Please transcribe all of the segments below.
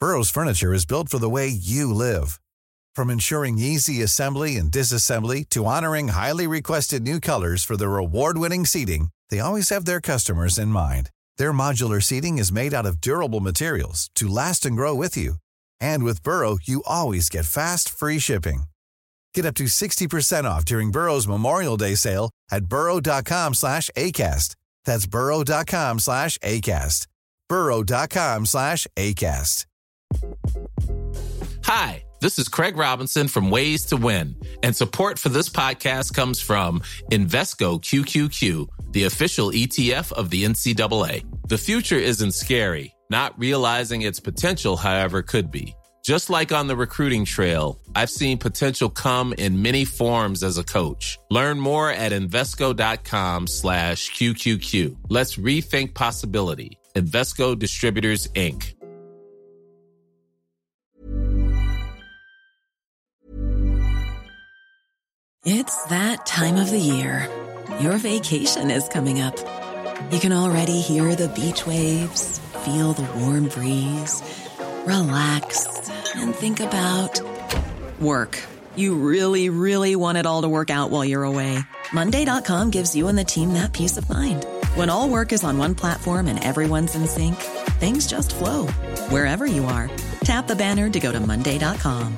Burrow's furniture is built for the way you live. From ensuring easy assembly and disassembly to honoring highly requested new colors for their award-winning seating, they always have their customers in mind. Their modular seating is made out of durable materials to last and grow with you. And with Burrow, you always get fast, free shipping. Get up to 60% off during Burrow's Memorial Day sale at burrow.com/ACAST. That's burrow.com/ACAST. burrow.com/ACAST. Hi, this is Craig Robinson from Ways to Win, and support for this podcast comes from Invesco QQQ, the official ETF of the NCAA. The future isn't scary. Not realizing its potential, however, could be. Just like on the recruiting trail, I've seen potential come in many forms as a coach. Learn more at Invesco.com/QQQ. Let's rethink possibility. Invesco Distributors, Inc. It's that time of the year. Your vacation is coming up. You can already hear the beach waves, feel the warm breeze, relax, and think about work. You really, really want it all to work out while you're away. Monday.com gives you and the team that peace of mind. When all work is on one platform and everyone's in sync, things just flow. Wherever you are, tap the banner to go to Monday.com.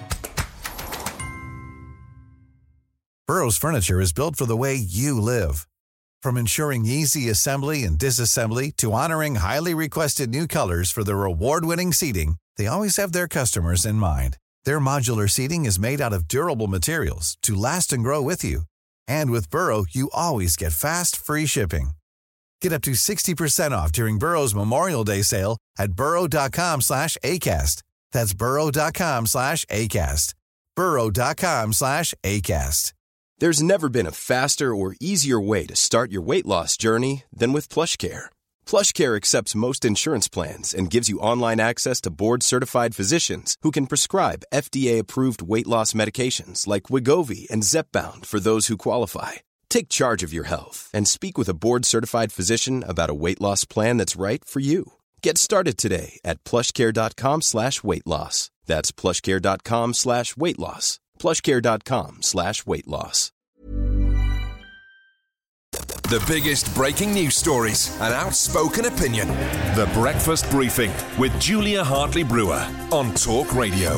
Burrow's furniture is built for the way you live. From ensuring easy assembly and disassembly to honoring highly requested new colors for their award-winning seating, they always have their customers in mind. Their modular seating is made out of durable materials to last and grow with you. And with Burrow, you always get fast, free shipping. Get up to 60% off during Burrow's Memorial Day sale at burrow.com/ACAST. That's burrow.com/ACAST. burrow.com/ACAST. There's never been a faster or easier way to start your weight loss journey than with PlushCare. PlushCare accepts most insurance plans and gives you online access to board-certified physicians who can prescribe FDA-approved weight loss medications like Wegovy and Zepbound for those who qualify. Take charge of your health and speak with a board-certified physician about a weight loss plan that's right for you. Get started today at plushcare.com/weight loss. That's plushcare.com/weight loss. plushcare.com/weight loss. The biggest breaking news stories and outspoken opinion. The Breakfast Briefing with Julia Hartley-Brewer on Talk Radio.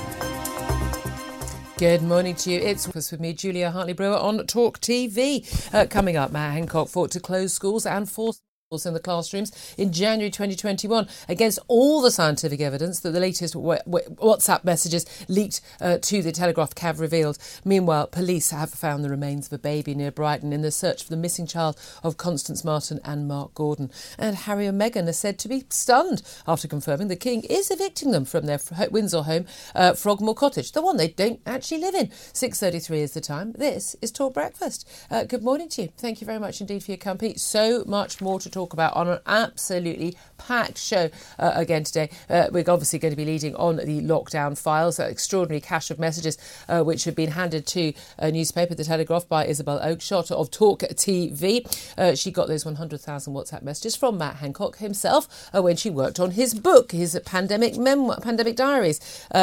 Good morning to you. It's with me, Julia Hartley-Brewer, on Talk TV. Coming up, Matt Hancock fought to close schools and force in the classrooms in January 2021 against all the scientific evidence that the latest WhatsApp messages leaked to the Telegraph have revealed. Meanwhile, police have found the remains of a baby near Brighton in the search for the missing child of Constance Martin and Mark Gordon. And Harry and Meghan are said to be stunned after confirming the King is evicting them from their Windsor home, Frogmore Cottage, the one they don't actually live in. 6:33 is the time. This is Talk Breakfast. Good morning to you. Thank you very much indeed for your company. So much more to talk about on an absolutely packed show again today. We're obviously going to be leading on the lockdown files, that extraordinary cache of messages which have been handed to a newspaper, The Telegraph, by Isabel Oakeshott of Talk TV. She got those 100,000 WhatsApp messages from Matt Hancock himself when she worked on his book, his pandemic diaries.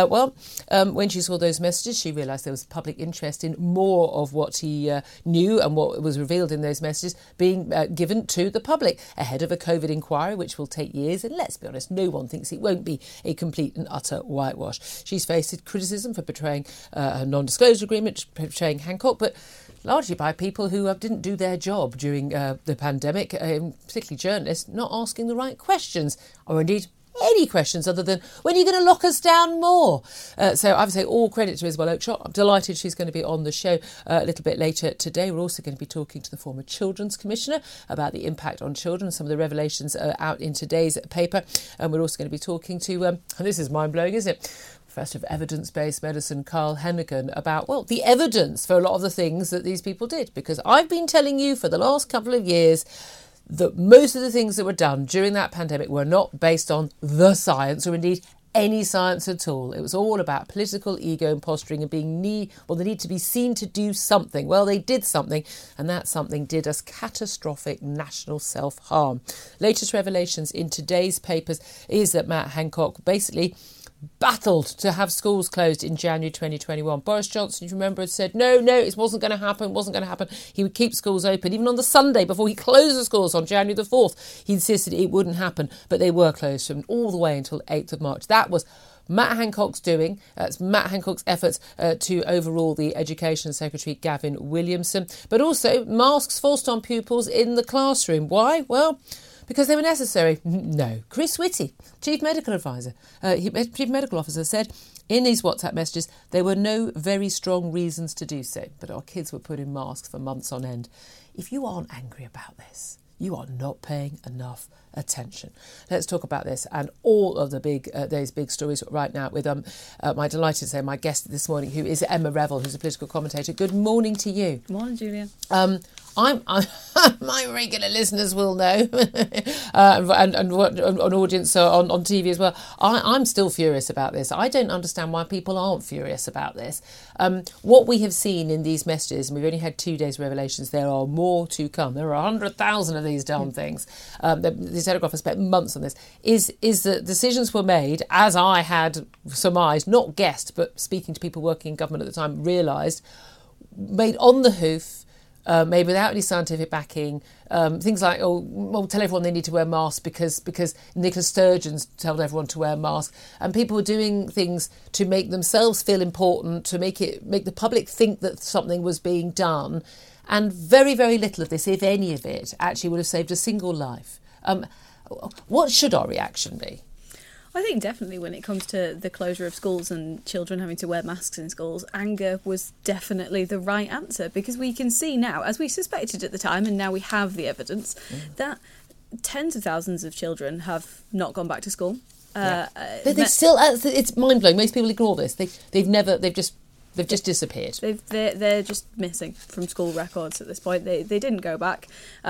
When she saw those messages, she realised there was public interest in more of what he knew and what was revealed in those messages being given to the public ahead of a COVID inquiry, which will take years. And let's be honest, no one thinks it won't be a complete and utter whitewash. She's faced criticism for betraying a non-disclosure agreement, betraying Hancock, but largely by people who didn't do their job during the pandemic, particularly journalists, not asking the right questions, or indeed any questions other than, when are you going to lock us down more? So I would say all credit to Isabel Oakeshott. I'm delighted she's going to be on the show a little bit later today. We're also going to be talking to the former Children's Commissioner about the impact on children. Some of the revelations are out in today's paper. And we're also going to be talking to, and this is mind-blowing, isn't it? Professor of Evidence-Based Medicine, Carl Hennigan, about, the evidence for a lot of the things that these people did. Because I've been telling you for the last couple of years that most of the things that were done during that pandemic were not based on the science, or indeed any science at all. It was all about political ego and posturing and the need to be seen to do something. Well, they did something, and that something did us catastrophic national self-harm. Latest revelations in today's papers is that Matt Hancock basically battled to have schools closed in January 2021. Boris Johnson, you remember, had said, no, it wasn't going to happen. He would keep schools open. Even on the Sunday before he closed the schools on January the 4th, he insisted it wouldn't happen. But they were closed from all the way until 8th of March. That was Matt Hancock's doing. That's Matt Hancock's efforts to overrule the Education Secretary Gavin Williamson. But also masks forced on pupils in the classroom. Why? Well, because they were necessary? No. Chris Whitty, Chief Medical Officer, said in these WhatsApp messages there were no very strong reasons to do so, but our kids were put in masks for months on end. If you aren't angry about this, you are not paying enough attention. Let's talk about this and all of the those big stories right now with my delighted to say my guest this morning, who is Emma Revel, who's a political commentator. Good morning to you. Morning, Julia. I'm my regular listeners will know, and an audience on TV as well. I'm still furious about this. I don't understand why people aren't furious about this. What we have seen in these messages, and we've only had 2 days revelations, there are more to come. There are 100,000 of these damn things. The Telegraph has spent months on this. Is that decisions were made, as I had surmised, not guessed, but speaking to people working in government at the time, realised, made on the hoof. Made without any scientific backing, things like, tell everyone they need to wear masks because Nicola Sturgeon told everyone to wear masks, and people were doing things to make themselves feel important, to make the public think that something was being done, and very, very little of this, if any of it, actually would have saved a single life. What should our reaction be? I think definitely when it comes to the closure of schools and children having to wear masks in schools, anger was definitely the right answer, because we can see now, as we suspected at the time, and now we have the evidence, that tens of thousands of children have not gone back to school. They still, it's mind-blowing. Most people ignore this. They've just disappeared. They're just missing from school records at this point. They didn't go back.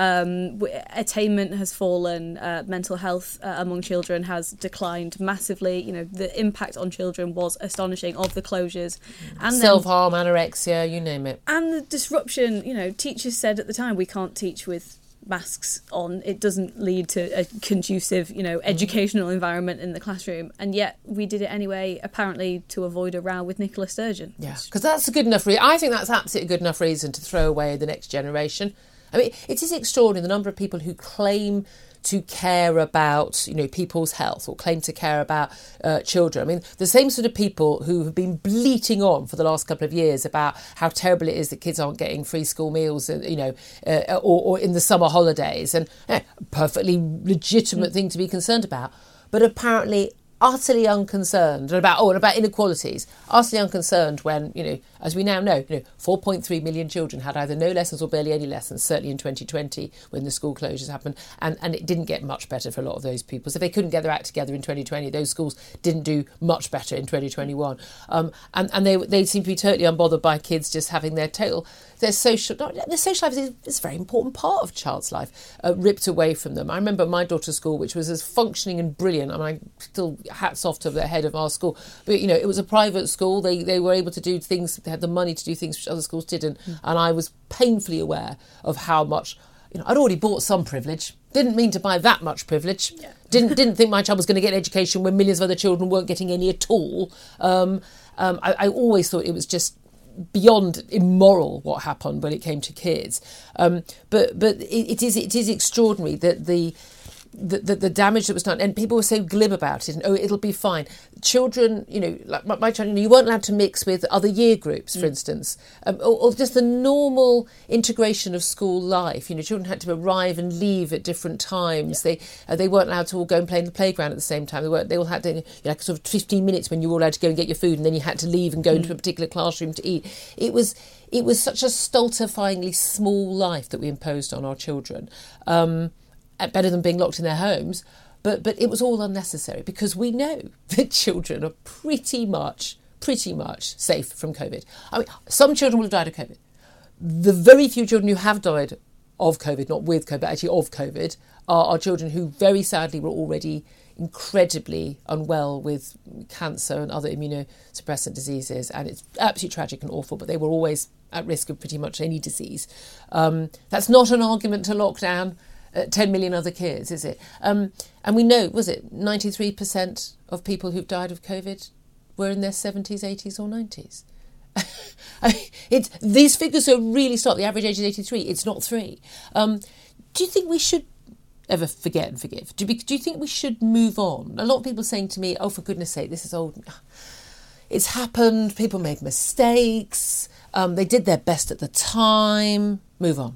Attainment has fallen. Mental health among children has declined massively. You know, the impact on children was astonishing of the closures. And self-harm, anorexia, you name it. And the disruption, you know, teachers said at the time, we can't teach with masks on. It doesn't lead to a conducive, educational environment in the classroom. And yet we did it anyway, apparently to avoid a row with Nicola Sturgeon. Yeah, because that's a good enough reason. I think that's absolutely a good enough reason to throw away the next generation. I mean, it is extraordinary the number of people who claim to care about, people's health, or claim to care about children. I mean, the same sort of people who have been bleating on for the last couple of years about how terrible it is that kids aren't getting free school meals, or in the summer holidays, and perfectly legitimate thing to be concerned about, but apparently utterly unconcerned about inequalities, utterly unconcerned when, as we now know, 4.3 million children had either no lessons or barely any lessons, certainly in 2020 when the school closures happened, and it didn't get much better for a lot of those people. So if they couldn't get their act together in 2020, those schools didn't do much better in 2021. And they seem to be totally unbothered by kids just having their social life is a very important part of a child's life, ripped away from them. I remember my daughter's school, which was as functioning and brilliant. I mean, I still hats off to the head of our school, but it was a private school. They were able to do things, they had the money to do things which other schools didn't, and I was painfully aware of how much. I'd already bought some privilege. Didn't mean to buy that much privilege. Yeah. Didn't think my child was going to get education when millions of other children weren't getting any at all. I always thought it was just beyond immoral what happened when it came to kids. But it is extraordinary that the damage that was done, and people were so glib about it, and it'll be fine. Children, like my child, you weren't allowed to mix with other year groups, for instance, or just the normal integration of school life. Children had to arrive and leave at different times. Yeah. They weren't allowed to all go and play in the playground at the same time. They all had to, sort of 15 minutes when you were allowed to go and get your food, and then you had to leave and go into a particular classroom to eat. It was such a stultifyingly small life that we imposed on our children. Better than being locked in their homes, but it was all unnecessary, because we know that children are pretty much safe from COVID. I mean, some children will have died of COVID. The very few children who have died of COVID, not with COVID, but actually of COVID, are children who very sadly were already incredibly unwell with cancer and other immunosuppressant diseases, and it's absolutely tragic and awful, but they were always at risk of pretty much any disease. That's not an argument to lockdown. 10 million other kids, is it? And we know, was it 93% of people who've died of COVID were in their 70s, 80s or 90s? These figures are really stark. The average age is 83. It's not 3. Do you think we should ever forget and forgive? Do you think we should move on? A lot of people are saying to me, oh, for goodness sake, this is old. It's happened. People made mistakes. They did their best at the time. Move on.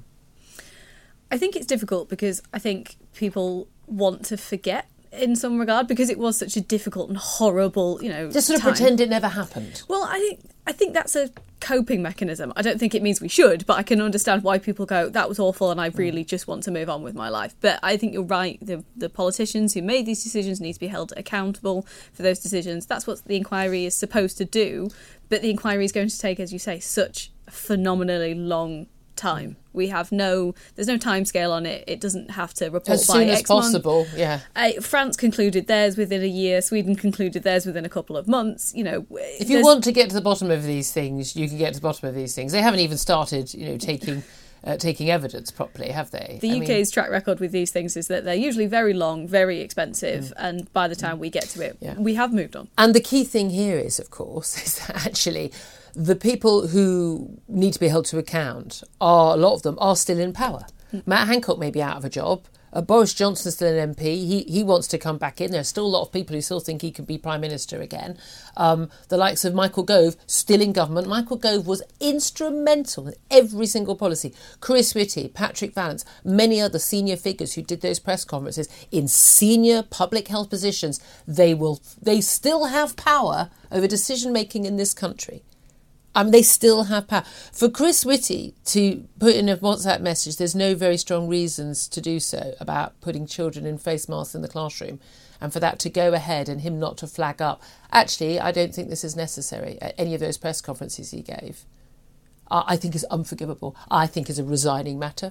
I think it's difficult because I think people want to forget in some regard because it was such a difficult and horrible, just sort of time. pretend it never happened. Well, I think that's a coping mechanism. I don't think it means we should, but I can understand why people go, that was awful and I really just want to move on with my life. But I think you're right. The politicians who made these decisions need to be held accountable for those decisions. That's what the inquiry is supposed to do. But the inquiry is going to take, as you say, such a phenomenally long time. There's no time scale on it. It doesn't have to report as by soon as X month. possible. Yeah. France concluded theirs within a year. Sweden concluded theirs within a couple of months. If you want to get to the bottom of these things, you can get to the bottom of these things. They haven't even started, taking evidence properly, have they? The UK's track record with these things is that they're usually very long, very expensive, and by the time we get to it, we have moved on. And the key thing here is, of course, is that actually the people who need to be held to account a lot of them are still in power. Matt Hancock may be out of a job. Boris Johnson's still an MP. He wants to come back in. There's still a lot of people who still think he could be Prime Minister again. The likes of Michael Gove, still in government. Michael Gove was instrumental in every single policy. Chris Whitty, Patrick Vallance, many other senior figures who did those press conferences in senior public health positions. They still have power over decision-making in this country. They still have power. For Chris Whitty to put in a WhatsApp message, there's no very strong reasons to do so about putting children in face masks in the classroom, and for that to go ahead and him not to flag up. Actually, I don't think this is necessary at any of those press conferences he gave. I think is unforgivable. I think is a resigning matter.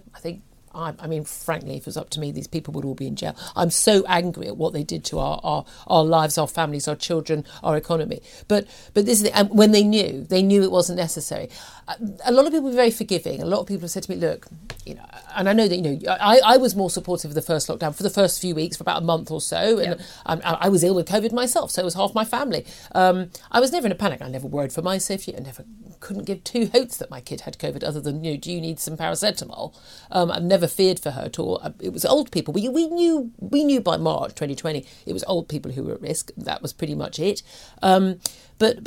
I mean, frankly, if it was up to me, these people would all be in jail. I'm so angry at what they did to our lives, our families, our children, our economy. But this is and when they knew it wasn't necessary. A lot of people were very forgiving. A lot of people have said to me, look, and I know that, I was more supportive of the first lockdown for the first few weeks, for about a month or so. And I was ill with COVID myself, so was half my family. I was never in a panic. I never worried for my safety. I couldn't give two hoots that my kid had COVID other than, do you need some paracetamol? I've never feared for her at all. It was old people. We knew by March 2020 it was old people who were at risk. That was pretty much it. But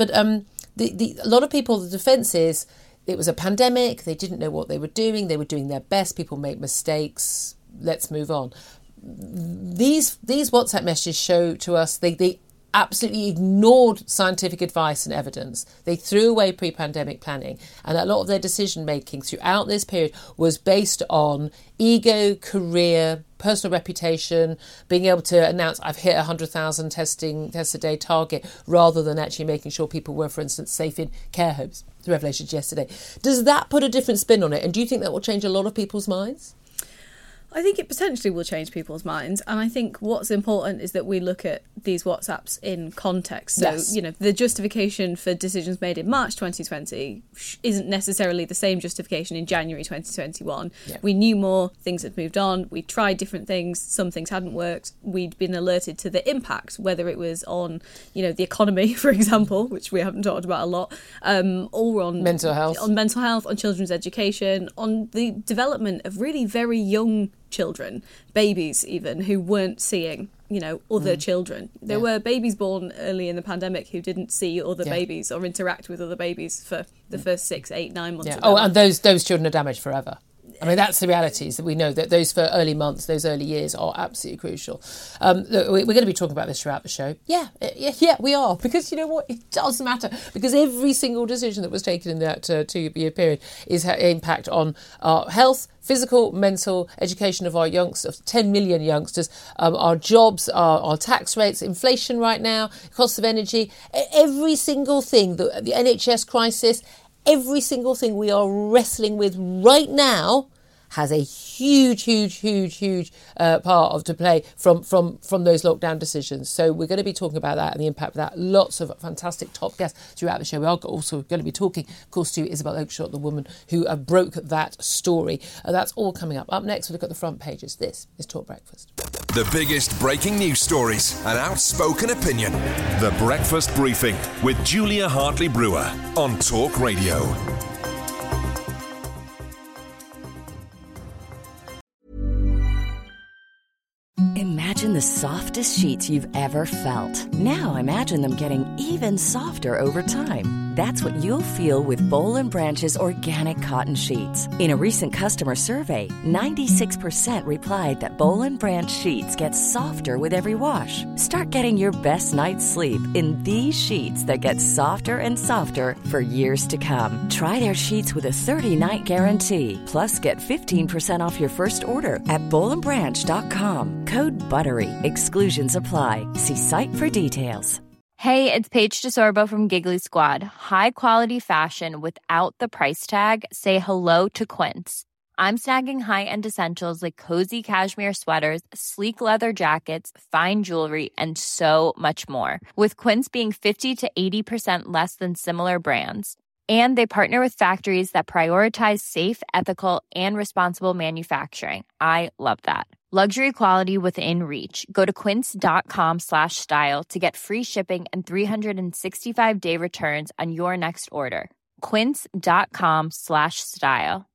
a lot of people, the defence is it was a pandemic. They didn't know what they were doing. They were doing their best. People make mistakes. Let's move on. These WhatsApp messages show to us they absolutely ignored scientific advice and evidence. They threw away pre-pandemic planning, and a lot of their decision making throughout this period was based on ego, career, personal reputation, being able to announce I've hit 100,000 tests a day target, rather than actually making sure people were, for instance, safe in care homes. The revelations yesterday. Does that put a different spin on it? And do you think that will change a lot of people's minds? I think it potentially will change people's minds, and I think what's important is that we look at these WhatsApps in context. So, yes. The justification for decisions made in March 2020 isn't necessarily the same justification in January 2021. Yeah. We knew more, things had moved on, we tried different things, some things hadn't worked, we'd been alerted to the impact, whether it was on, the economy, for example, which we haven't talked about a lot, or on mental health, on children's education, on the development of really very young children, babies even, who weren't seeing, other children. There were babies born early in the pandemic who didn't see other babies or interact with other babies for the first 6, 8, 9 months. Yeah. And those children are damaged forever. I mean, that's the reality, is that we know that those for early months, those early years are absolutely crucial. Look, we're going to be talking about this throughout the show. Yeah, we are. Because you know what? It does matter. Because every single decision that was taken in that 2-year period is impact on our health, physical, mental, education of our youngsters, 10 million youngsters, our jobs, our tax rates, inflation right now, cost of energy, every single thing, the NHS crisis, every single thing we are wrestling with right now has a huge part to play from those lockdown decisions. So we're going to be talking about that and the impact of that. Lots of fantastic top guests throughout the show. We are also going to be talking, of course, to Isabel Oakeshott, the woman who broke that story. That's all coming up. Up next, we'll look at the front pages. This is Talk Breakfast. The biggest breaking news stories and outspoken opinion. The Breakfast Briefing with Julia Hartley-Brewer on Talk Radio. Imagine the softest sheets you've ever felt. Now imagine them getting even softer over time. That's what you'll feel with Boll & Branch's organic cotton sheets. In a recent customer survey, 96% replied that Boll & Branch sheets get softer with every wash. Start getting your best night's sleep in these sheets that get softer and softer for years to come. Try their sheets with a 30-night guarantee. Plus, get 15% off your first order at bollandbranch.com. Code BUTTERY. Exclusions apply. See site for details. Hey, it's Paige DeSorbo from Giggly Squad. High quality fashion without the price tag. Say hello to Quince. I'm snagging high-end essentials like cozy cashmere sweaters, sleek leather jackets, fine jewelry, and so much more. With Quince being 50 to 80% less than similar brands. And they partner with factories that prioritize safe, ethical, and responsible manufacturing. I love that. Luxury quality within reach. Go to quince.com/style to get free shipping and 365-day returns on your next order. Quince.com/style.